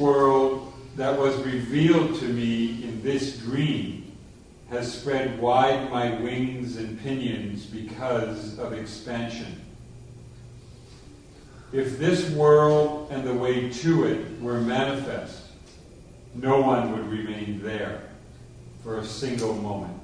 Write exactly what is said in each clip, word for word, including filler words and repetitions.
world that was revealed to me in this dream has spread wide my wings and pinions because of expansion. If this world and the way to it were manifest, no one would remain there for a single moment.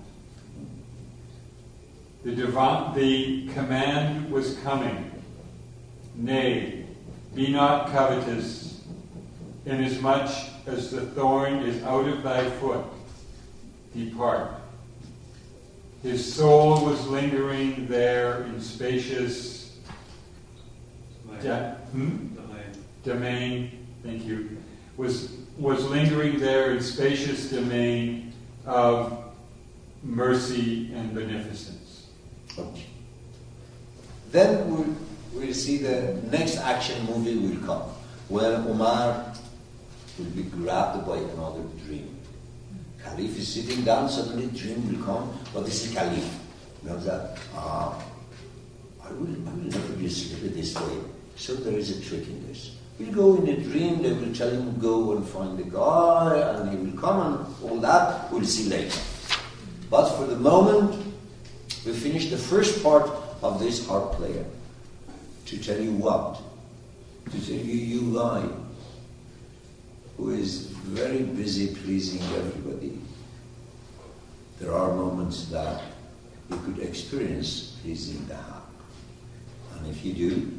The, divi- the command was coming, nay, be not covetous, inasmuch as the thorn is out of thy foot, depart. His soul was lingering there in spacious da- hmm? domain, thank you, was, was lingering there in spacious domain of mercy and beneficence. Okay. Then we'll, we'll see the next action movie will come, where Umar will be grabbed by another dream. Caliph is sitting down, suddenly dream will come, but this is Caliph. You know that, ah, I will, I will never be asleep this way. So there is a trick in this. We'll go in a dream, they will tell him, go and find the guy, and he will come, and all that we'll see later. But for the moment, we finish the first part of this harp player. To tell you what? To tell you, you guy, who is very busy pleasing everybody, there are moments that you could experience pleasing the harp. And if you do,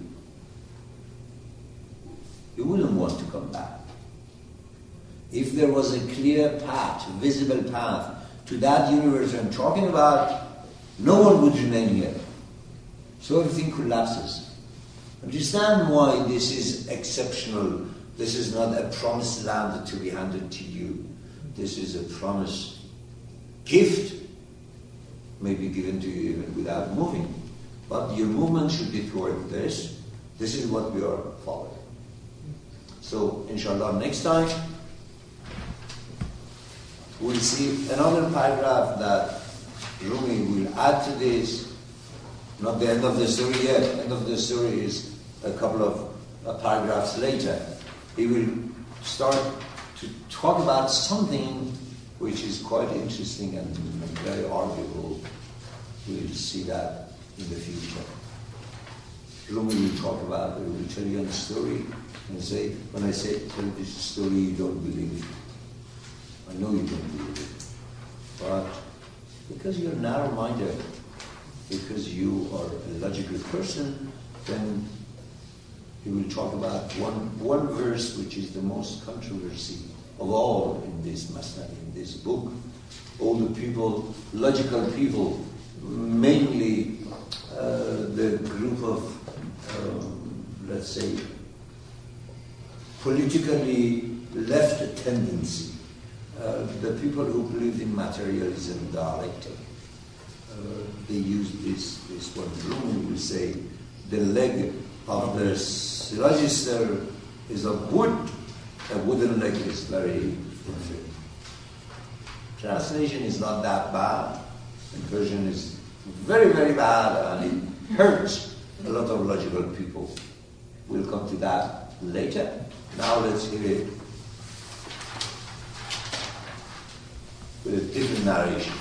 you wouldn't want to come back. If there was a clear path, visible path to that universe I'm talking about, no one would remain here. So everything collapses. Understand why this is exceptional. This is not a promised land to be handed to you. This is a promised gift, maybe given to you even without moving. But your movement should be toward this. This is what we are following. So, inshallah, next time we'll see another paragraph that Rumi will add to this. Not the end of the story yet. The end of the story is a couple of uh, paragraphs later. He will start to talk about something which is quite interesting and very arguable. We'll see that in the future. Rumi will talk about it. He will tell you a story and say, when I say tell this story, you don't believe it. I know you don't believe it. But because you're narrow-minded, because you are a logical person, then he will talk about one one verse which is the most controversy of all in this masnad, in this book. All the people, logical people, mainly uh, the group of, um, let's say, politically left tendency, uh, the people who believe in materialism, dialectic, uh, they use this, this one. Rumi will say, the leg of the register is of wood, a wooden leg is very inferior. Translation is not that bad, and Persian is very, very bad, and it hurts a lot of logical people. We'll come to that later. Now let's hear it with a different narration.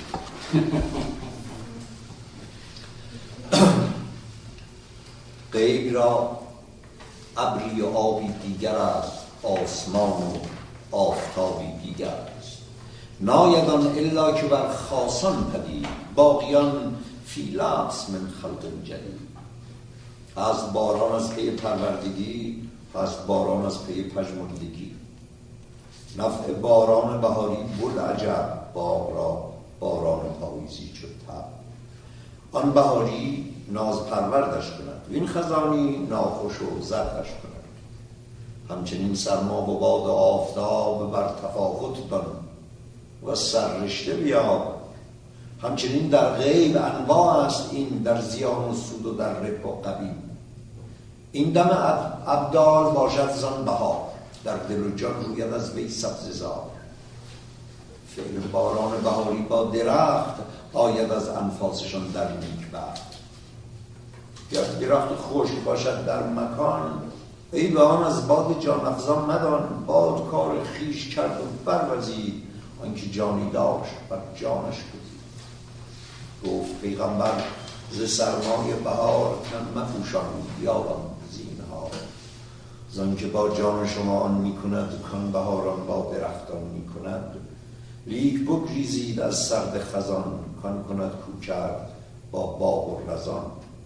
غیب را ابری و آبی دیگر است، آسمان و آفتابی دیگر است. نایدان الا که بر خاصان پدید، باقیان فی لبس من خلق جدید. از باران از پی پروردگی، پس باران از پی پژمردگی. نفع باران بهاری بود عجب، باغ را باران پاییزی شد تب. آن بهاری ناز پروردش کند، وین خزانی ناخوش و زردش کند. همچنین سرما و باد آفتاب بر تفاوت دان و سررشته بیاب. همچنین در غیب انواع است این، در زیان و سود و در ربح و قبیل. این دم ابدال باشد زان بهار، در دل و جان روید از وی سبززار. فعل باران بهاری با درخت، آید از انفاسشان در نیکبخت. یا درخت خشک باشد در مکان، ای به آن از باد جان افزان مدان. باد کار خویش کرد و بروزید، آنکه جانی داشت بر جانش گزید. گفت پیغمبر ز سرمای بهار تن مپوشان بیابان زینهار، زانکه با جان شما آن می کند کان بهاران با درختان می کند. لیک بگریزید از سرد خزان، کان کند کو کرد با باغ و رزان.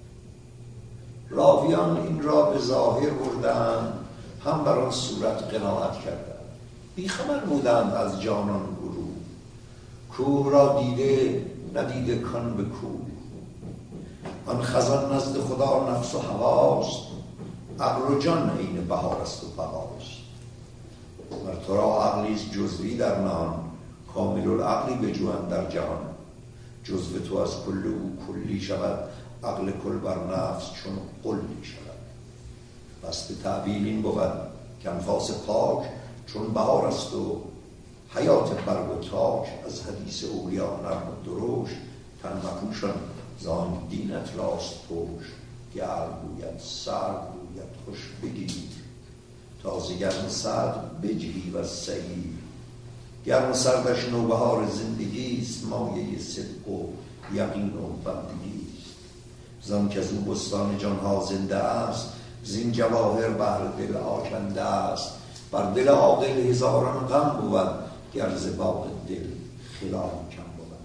راویان این را به ظاهر بردند، هم بر آن صورت قناعت کردند. بیخبر بودند از جانان گروه، کوه را دیده ندیده کان به کوه. آن خزان نزد خدا نفس و هواست، عقل و جان عین بهار است و بهاست. مر تو را عقلیست جزوی در نهان، کامل العقلی بجویند در جهان. جزو تو از کل او کلی شود، عقل کل بر نفس چون قلی شود. بس به تعبیر این بود که انفاس پاک چون بهار است و حیات برگ و تاک. از حدیث اولیا نرم و درشت، تن مپوشان زان دینت راست پشت. گرم گوید سرد گوید خوش بگیر، تازه گرم سرد بجهی و سعیر. گرم و سردش نوبهار زندگیست، مایه صدق و یقین و بندگیست. زان که از او بستان جانها زنده است، زین جواهر بهر دل آکنده است. بر دل عاقل هزاران غم بود، گر ز باغ دل خلال کم بود.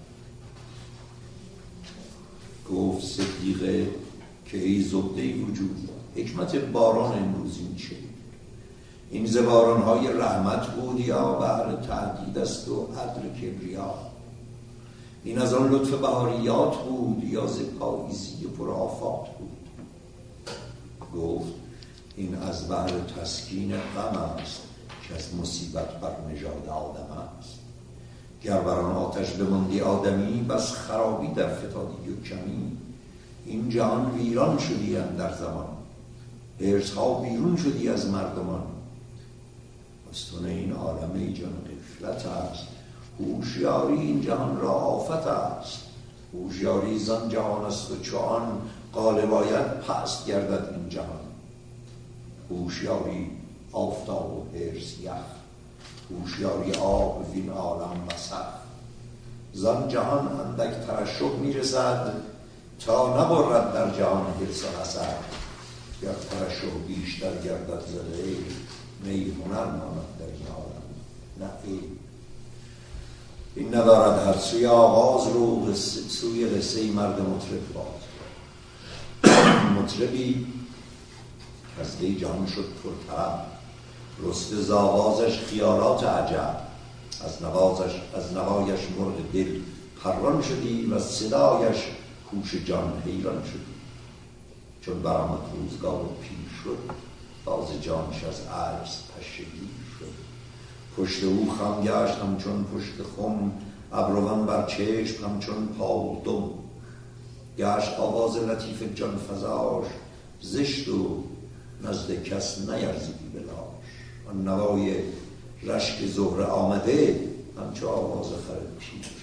گفت صدیقه که ای زبده وجود، حکمت باران امروز این چه؟ این ز باران‌های رحمت بود یا بهر تهدید است و عدل کبریا؟ این از آن لطف بهاریات بود یا ز پاییزی پر آفات بود؟ گفت این از بهر تسکین غم است، که از مصیبت بر نژاد آدم است. گر بر آن آتش بماندی آدمی، بس خرابی در فتادی و کمی. این جهان ویران شدی اندر زمان، حرص‌ها بیرون شدی از مردمان. استون این عالم ای جان غفلت است، هوشیاری این جهان را آفت است. هوشیاری زان جهان است و چون غالب آید پست گردد این جهان. هوشیاری آفتاب و حرص یخ، هوشیاری آب وین عالم مسخ. زان جهان اندک ترشح میرسد، تا نبرد در جهان حرص و حسد. گر ترشح بیشتر گردد ز غیر، می هنر ماند در این عالم نه غیر. این ندارد هر سوی آغاز رو، سوی قصه مرد مطرب باز. مطربی از دی جهان شد پرطرب، رسته ز آوازش خیالات عجب. از نوازش از نوایش مرغ دل پران شدی، و صدایش هوش جان حیران شدی. چون برآمد روزگار پیر شد، باز جانش از عجز پشگیر شد. پشت او خم گشت همچون پشت خم، ابروان بر چشم همچون پا دم. گشت آواز لطیف جان فزاش، زشت و نزد کس نیرزیدی بلاش. آن نوای رشک زهره آمده، همچو آواز خر پیر شد.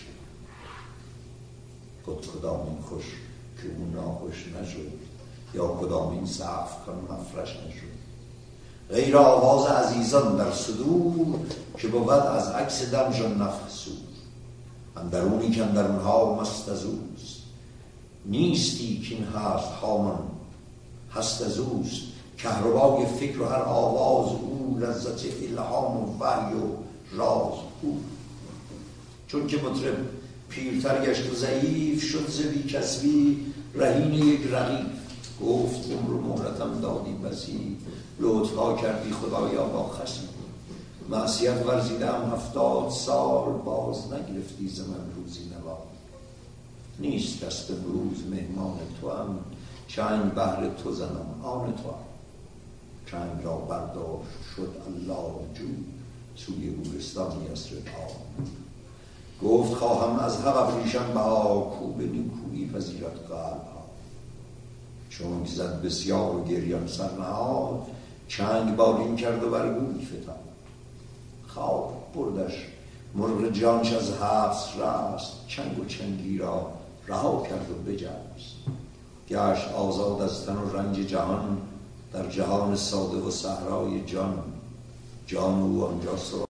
خود کدامین خوش که او ناخوش نشد، یا کدامین سقف کان مفرش نشد. غیر آواز عزیزان در صدور، که بود از عکس دمشان نفخ صور. اندرونی که اندرونها مست از اوست، نیستی کین هست هامان هست از اوست. کهربای فکر و هر آواز او، لذت الهام و وحی و راز او. چون که مطرب پیرتر گشت و ضعیف، شد ز بی کسبی رهین یک رغیف. گفت عمر و مهلتم دادی بسی، لطفها کردی خدایا با خسی. معصیت ورزیدم هفتاد سال، باز نگرفتی ز من روزی نوال. نیست دست امروز مهمان تو هم، چنگ بهر تو زنم آن تو هم. چنگ را برداشت شد الله جو، سوی گورستانی یثرب آمد. گفت خواهم از حق ابریشم بها، کو به نیکویی پذیرد قلبها. چون زد بسیار و گریان سر نهاد، چنگ بالین کرد و بر گوی فتاد. خواب بردش مرغ جانش از حبس رست، چنگ و چنگی را رها کرد و بجست. گشت آزاد از تن و رنج جهان، در جهان ساده و صحرای جان. جان او آنجا سر